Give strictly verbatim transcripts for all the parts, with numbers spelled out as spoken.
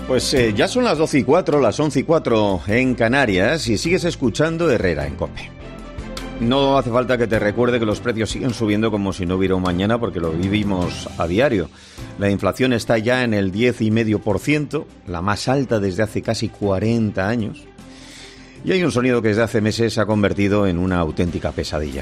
Pues eh, ya son las doce y cuatro, las once y cuatro en Canarias y sigues escuchando Herrera en COPE. No hace falta que te recuerde que los precios siguen subiendo como si no hubiera un mañana porque lo vivimos a diario. La inflación está ya en el diez coma cinco por ciento, la más alta desde hace casi cuarenta años. Y hay un sonido que desde hace meses se ha convertido en una auténtica pesadilla.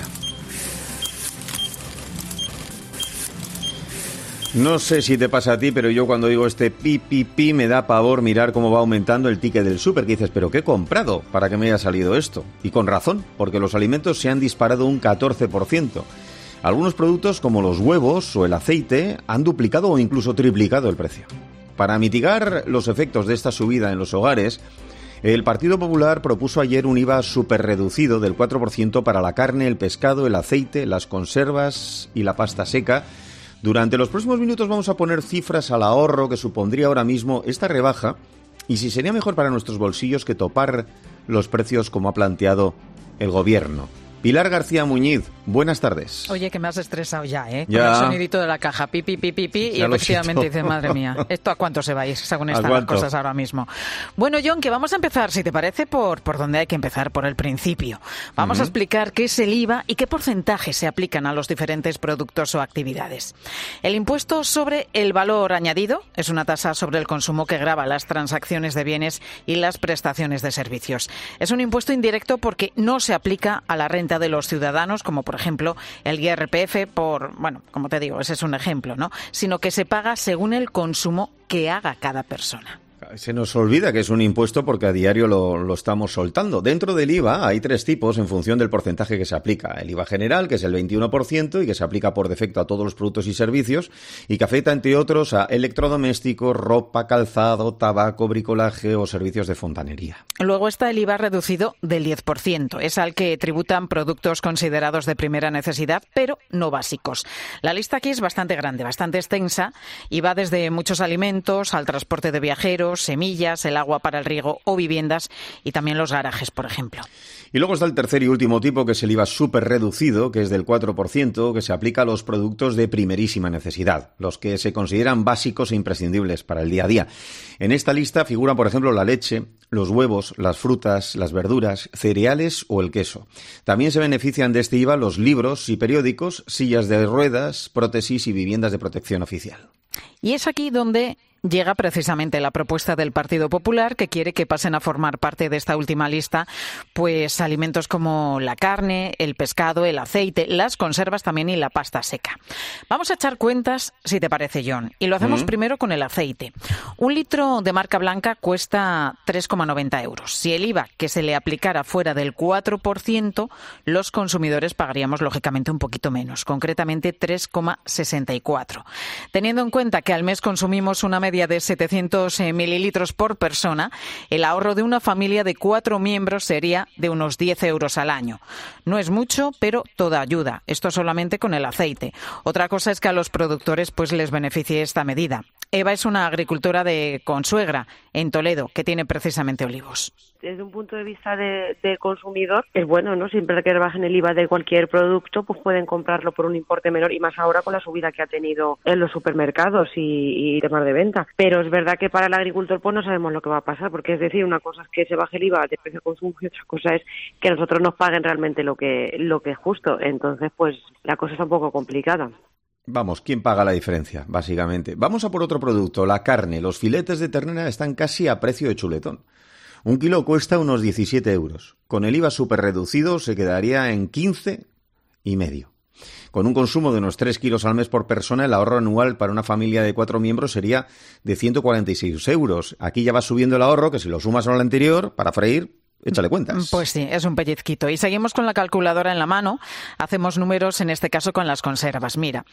No sé si te pasa a ti, pero yo cuando digo este pi, pi, pi, me da pavor mirar cómo va aumentando el ticket del súper, que dices, ¿pero qué he comprado para que me haya salido esto? Y con razón, porque los alimentos se han disparado un catorce por ciento. Algunos productos, como los huevos o el aceite, han duplicado o incluso triplicado el precio. Para mitigar los efectos de esta subida en los hogares, el Partido Popular propuso ayer un I V A superreducido del cuatro por ciento para la carne, el pescado, el aceite, las conservas y la pasta seca. Durante los próximos minutos vamos a poner cifras al ahorro que supondría ahora mismo esta rebaja y si sería mejor para nuestros bolsillos que topar los precios como ha planteado el Gobierno. Pilar García Muñiz, buenas tardes. Oye, que me has estresado ya, ¿eh? Ya. Con el sonidito de la caja, pi, pi, pi, pi, pi, y efectivamente dices, madre mía, ¿esto a cuánto se va a ir según están las cosas ahora mismo? Bueno, John, que vamos a empezar, si te parece, por, por donde hay que empezar, por el principio. Vamos uh-huh. a explicar qué es el I V A y qué porcentajes se aplican a los diferentes productos o actividades. El impuesto sobre el valor añadido es una tasa sobre el consumo que grava las transacciones de bienes y las prestaciones de servicios. Es un impuesto indirecto porque no se aplica a la renta de los ciudadanos, como por ejemplo el I R P F, por, bueno, como te digo, ese es un ejemplo, ¿no? Sino que se paga según el consumo que haga cada persona. Se nos olvida que es un impuesto porque a diario lo, lo estamos soltando. Dentro del I V A hay tres tipos en función del porcentaje que se aplica. El I V A general, que es el veintiuno por ciento y que se aplica por defecto a todos los productos y servicios y que afecta, entre otros, a electrodomésticos, ropa, calzado, tabaco, bricolaje o servicios de fontanería. Luego está el I V A reducido del diez por ciento. Es al que tributan productos considerados de primera necesidad, pero no básicos. La lista aquí es bastante grande, bastante extensa y va desde muchos alimentos al transporte de viajeros, semillas, el agua para el riego o viviendas y también los garajes, por ejemplo. Y luego está el tercer y último tipo, que es el I V A súper reducido, que es del cuatro por ciento, que se aplica a los productos de primerísima necesidad, los que se consideran básicos e imprescindibles para el día a día. En esta lista figuran, por ejemplo, la leche, los huevos, las frutas, las verduras, cereales o el queso. También se benefician de este I V A los libros y periódicos, sillas de ruedas, prótesis y viviendas de protección oficial. Y es aquí donde llega precisamente la propuesta del Partido Popular, que quiere que pasen a formar parte de esta última lista pues alimentos como la carne, el pescado, el aceite, las conservas también y la pasta seca. Vamos a echar cuentas, si te parece, John, y lo hacemos mm. primero con el aceite. Un litro de marca blanca cuesta tres coma noventa euros. Si el I V A que se le aplicara fuera del cuatro por ciento, los consumidores pagaríamos lógicamente un poquito menos, concretamente tres coma sesenta y cuatro. Teniendo en cuenta que al mes consumimos una media de setecientos mililitros por persona, el ahorro de una familia de cuatro miembros sería de unos diez euros al año. No es mucho, pero toda ayuda. Esto solamente con el aceite. Otra cosa es que a los productores pues les beneficie esta medida. Eva es una agricultora de Consuegra, en Toledo, que tiene precisamente olivos. Desde un punto de vista de, de consumidor, es bueno, ¿no? Siempre que rebajen el I V A de cualquier producto, pues pueden comprarlo por un importe menor y más ahora con la subida que ha tenido en los supermercados y, y temas de venta. Pero es verdad que para el agricultor pues no sabemos lo que va a pasar, porque es decir, una cosa es que se baje el I V A de precio de consumo y otra cosa es que nosotros nos paguen realmente lo que, lo que es justo. Entonces, pues la cosa está un poco complicada. Vamos, ¿quién paga la diferencia, básicamente? Vamos a por otro producto, la carne. Los filetes de ternera están casi a precio de chuletón. Un kilo cuesta unos diecisiete euros. Con el I V A súper reducido se quedaría en quince y medio. Con un consumo de unos tres kilos al mes por persona, el ahorro anual para una familia de cuatro miembros sería de ciento cuarenta y seis euros. Aquí ya va subiendo el ahorro, que si lo sumas al anterior, para freír, échale cuentas. Pues sí, es un pellizquito. Y seguimos con la calculadora en la mano. Hacemos números, en este caso, con las conservas. Mira,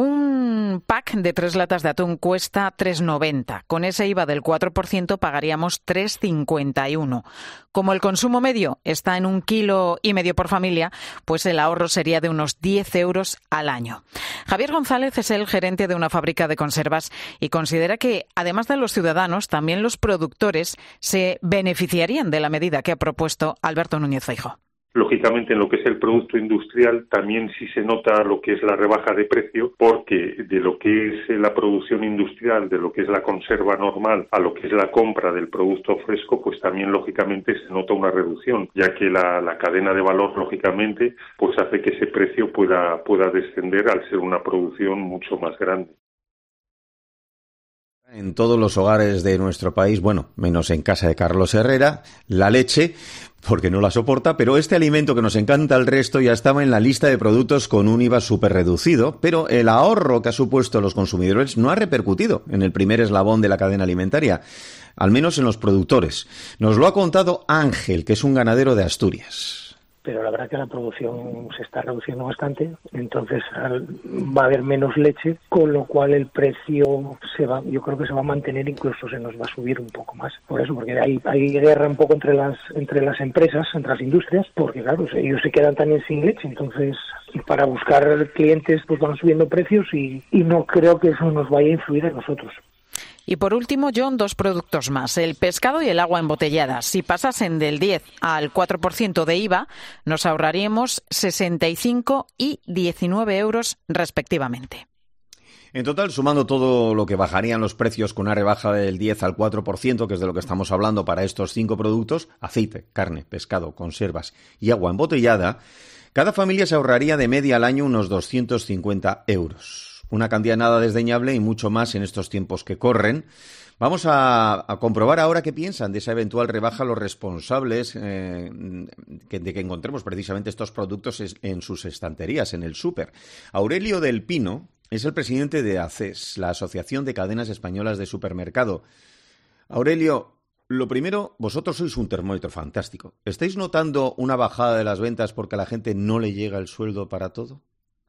un pack de tres latas de atún cuesta tres noventa. Con ese I V A del cuatro por ciento pagaríamos tres cincuenta y uno. Como el consumo medio está en un kilo y medio por familia, pues el ahorro sería de unos diez euros al año. Javier González es el gerente de una fábrica de conservas y considera que, además de los ciudadanos, también los productores se beneficiarían de la medida que ha propuesto Alberto Núñez Feijóo. Lógicamente, en lo que es el producto industrial también sí se nota lo que es la rebaja de precio, porque de lo que es la producción industrial, de lo que es la conserva normal, a lo que es la compra del producto fresco, pues también lógicamente se nota una reducción, ya que la, la cadena de valor, lógicamente, pues hace que ese precio pueda, pueda descender al ser una producción mucho más grande. En todos los hogares de nuestro país, bueno, menos en casa de Carlos Herrera, la leche, porque no la soporta, pero este alimento que nos encanta al resto ya estaba en la lista de productos con un I V A súper reducido, pero el ahorro que ha supuesto a los consumidores no ha repercutido en el primer eslabón de la cadena alimentaria, al menos en los productores. Nos lo ha contado Ángel, que es un ganadero de Asturias. Pero la verdad que la producción se está reduciendo bastante, entonces va a haber menos leche, con lo cual el precio se va, yo creo que se va a mantener, incluso se nos va a subir un poco más. Por eso, porque hay, hay guerra un poco entre las entre las empresas, entre las industrias, porque claro, ellos se quedan también sin leche, entonces para buscar clientes pues van subiendo precios y, y no creo que eso nos vaya a influir en nosotros. Y por último, John, dos productos más, el pescado y el agua embotellada. Si pasasen del diez al cuatro por ciento de I V A, nos ahorraríamos sesenta y cinco y diecinueve euros respectivamente. En total, sumando todo lo que bajarían los precios con una rebaja del diez al cuatro por ciento, que es de lo que estamos hablando para estos cinco productos, aceite, carne, pescado, conservas y agua embotellada, cada familia se ahorraría de media al año unos doscientos cincuenta euros. Una cantidad nada desdeñable y mucho más en estos tiempos que corren. Vamos a, a comprobar ahora qué piensan de esa eventual rebaja los responsables eh, que, de que encontremos precisamente estos productos en sus estanterías, en el súper. Aurelio del Pino es el presidente de ACES, la Asociación de Cadenas Españolas de Supermercado. Aurelio, lo primero, vosotros sois un termómetro fantástico. ¿Estáis notando una bajada de las ventas porque a la gente no le llega el sueldo para todo?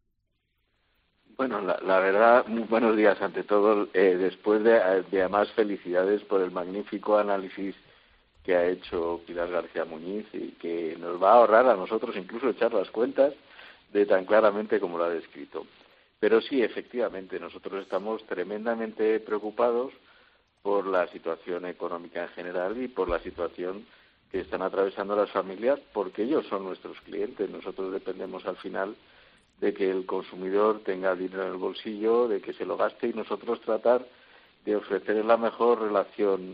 Bueno, la, la verdad, muy buenos días ante todo. Eh, después de, de además felicidades por el magnífico análisis que ha hecho Pilar García Muñiz y que nos va a ahorrar a nosotros incluso echar las cuentas de tan claramente como lo ha descrito. Pero sí, efectivamente, nosotros estamos tremendamente preocupados por la situación económica en general y por la situación que están atravesando las familias, porque ellos son nuestros clientes. Nosotros dependemos al final de que el consumidor tenga dinero en el bolsillo, de que se lo gaste y nosotros tratar de ofrecer la mejor relación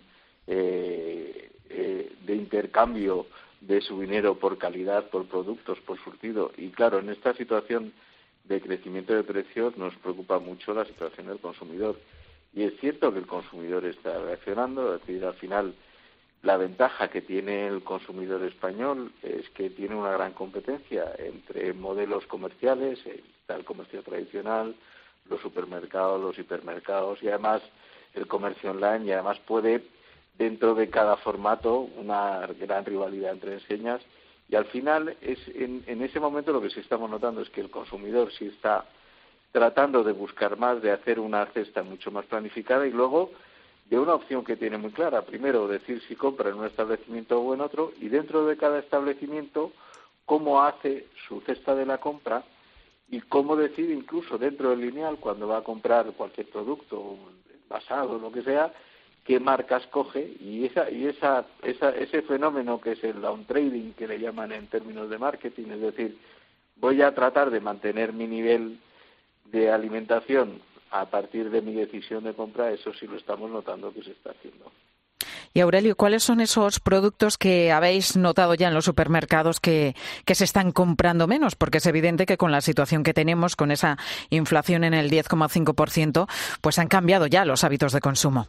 eh, eh, de intercambio de su dinero por calidad, por productos, por surtido. Y claro, en esta situación de crecimiento de precios nos preocupa mucho la situación del consumidor. Y es cierto que el consumidor está reaccionando, es decir, al final la ventaja que tiene el consumidor español es que tiene una gran competencia entre modelos comerciales, está el comercio tradicional, los supermercados, los hipermercados y además el comercio online, y además puede, dentro de cada formato, una gran rivalidad entre enseñas. Y al final, es en, en ese momento lo que sí estamos notando es que el consumidor sí está tratando de buscar más, de hacer una cesta mucho más planificada y luego de una opción que tiene muy clara. Primero, decir si compra en un establecimiento o en otro, y dentro de cada establecimiento, cómo hace su cesta de la compra y cómo decide incluso dentro del lineal, cuando va a comprar cualquier producto, envasado, lo que sea, qué marcas coge, y esa y esa, esa ese fenómeno que es el down trading, que le llaman en términos de marketing, es decir, voy a tratar de mantener mi nivel de alimentación a partir de mi decisión de compra, eso sí lo estamos notando que se está haciendo. Y Aurelio, ¿cuáles son esos productos que habéis notado ya en los supermercados que, que se están comprando menos? Porque es evidente que con la situación que tenemos, con esa inflación en el diez coma cinco por ciento, pues han cambiado ya los hábitos de consumo.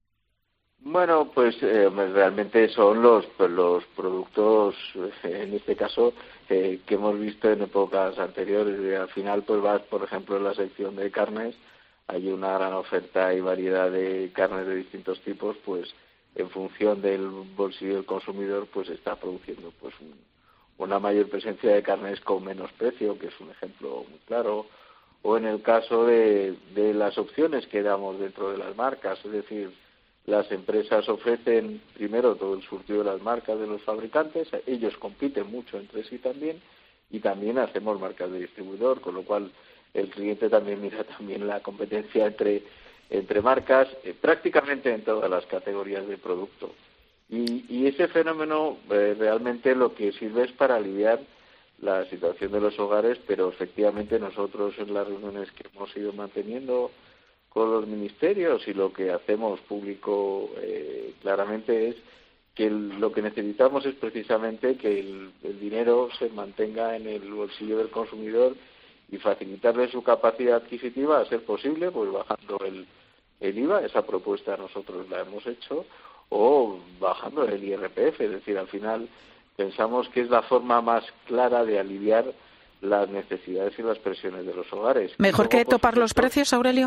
Bueno, pues eh, realmente son los los productos, en este caso, eh, que hemos visto en épocas anteriores. Y al final, pues vas, por ejemplo, en la sección de carnes, hay una gran oferta y variedad de carnes de distintos tipos, pues en función del bolsillo del consumidor, pues está produciendo pues un, una mayor presencia de carnes con menos precio, que es un ejemplo muy claro, o en el caso de, de las opciones que damos dentro de las marcas, es decir, las empresas ofrecen primero todo el surtido de las marcas de los fabricantes, ellos compiten mucho entre sí también, y también hacemos marcas de distribuidor, con lo cual el cliente también mira también la competencia entre entre marcas, eh, prácticamente en todas las categorías de producto. Y, y ese fenómeno eh, realmente lo que sirve es para aliviar la situación de los hogares, pero efectivamente nosotros en las reuniones que hemos ido manteniendo con los ministerios y lo que hacemos público eh, claramente es que el, lo que necesitamos es precisamente que el, el dinero se mantenga en el bolsillo del consumidor y facilitarle su capacidad adquisitiva, a ser posible, pues bajando el, el I V A, esa propuesta nosotros la hemos hecho, o bajando el I R P F, es decir, al final pensamos que es la forma más clara de aliviar las necesidades y las presiones de los hogares. ¿Mejor que topar los precios, Aurelio?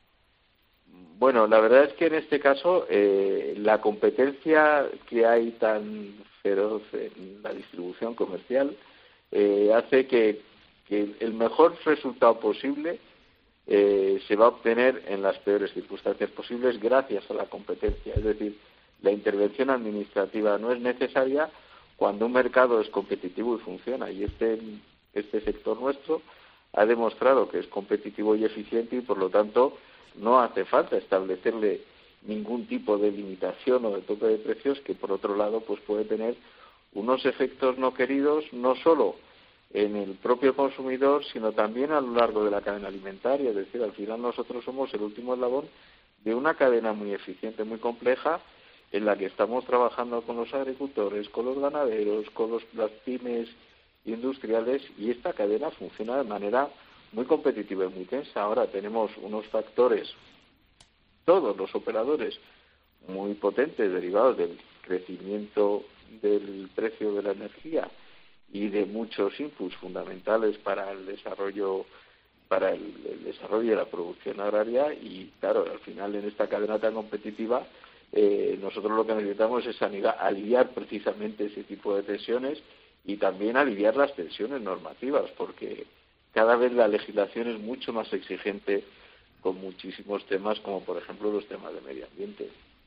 Bueno, la verdad es que en este caso eh, la competencia que hay tan feroz en la distribución comercial eh, hace que, que el mejor resultado posible eh, se va a obtener en las peores circunstancias posibles gracias a la competencia. Es decir, la intervención administrativa no es necesaria cuando un mercado es competitivo y funciona. Y este, este sector nuestro ha demostrado que es competitivo y eficiente y, por lo tanto, no hace falta establecerle ningún tipo de limitación o de tope de precios que, por otro lado, pues puede tener unos efectos no queridos, no solo en el propio consumidor, sino también a lo largo de la cadena alimentaria. Es decir, al final nosotros somos el último eslabón de una cadena muy eficiente, muy compleja, en la que estamos trabajando con los agricultores, con los ganaderos, con los, las pymes industriales, y esta cadena funciona de manera muy competitiva y muy tensa. Ahora tenemos unos factores, todos los operadores, muy potentes, derivados del crecimiento del precio de la energía y de muchos inputs fundamentales para el desarrollo para el, el desarrollo de la producción agraria, y claro, al final en esta cadena tan competitiva eh, nosotros lo que necesitamos es aliviar precisamente ese tipo de tensiones y también aliviar las tensiones normativas, porque cada vez la legislación es mucho más exigente con muchísimos temas, como por ejemplo los temas de medio ambiente.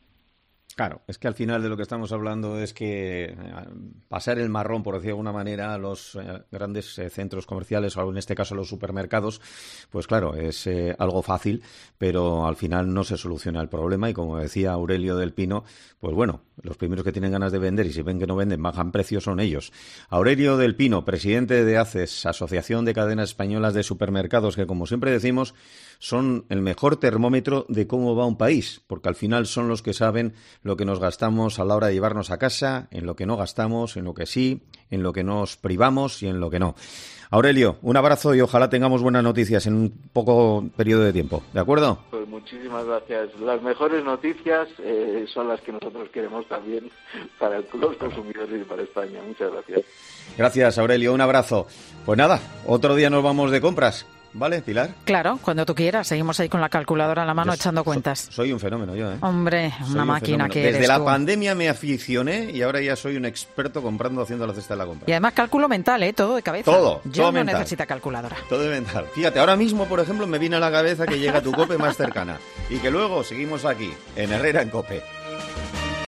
Claro, es que al final de lo que estamos hablando es que eh, pasar el marrón, por decir de alguna manera, a los eh, grandes eh, centros comerciales, o en este caso a los supermercados, pues claro, es eh, algo fácil, pero al final no se soluciona el problema y, como decía Aurelio del Pino, pues bueno, los primeros que tienen ganas de vender y si ven que no venden, bajan precios, son ellos. Aurelio del Pino, presidente de ACES, Asociación de Cadenas Españolas de Supermercados, que como siempre decimos, son el mejor termómetro de cómo va un país, porque al final son los que saben lo que nos gastamos a la hora de llevarnos a casa, en lo que no gastamos, en lo que sí, en lo que nos privamos y en lo que no. Aurelio, un abrazo y ojalá tengamos buenas noticias en un poco periodo de tiempo, ¿de acuerdo? Pues muchísimas gracias. Las mejores noticias eh, son las que nosotros queremos también para los consumidores y para España. Muchas gracias. Gracias, Aurelio, un abrazo. Pues nada, otro día nos vamos de compras. ¿Vale, Pilar? Claro, cuando tú quieras. Seguimos ahí con la calculadora en la mano yo echando so, cuentas. Soy un fenómeno yo, ¿eh? Hombre, soy una un máquina fenómeno. que Desde eres la tú. pandemia me aficioné y ahora ya soy un experto comprando, haciendo la cesta de la compra. Y además cálculo mental, ¿eh? Todo de cabeza. Todo, Yo todo no mental. necesito calculadora. Todo mental. Fíjate, ahora mismo, por ejemplo, me viene a la cabeza que llega tu COPE más cercana y que luego seguimos aquí, en Herrera en COPE.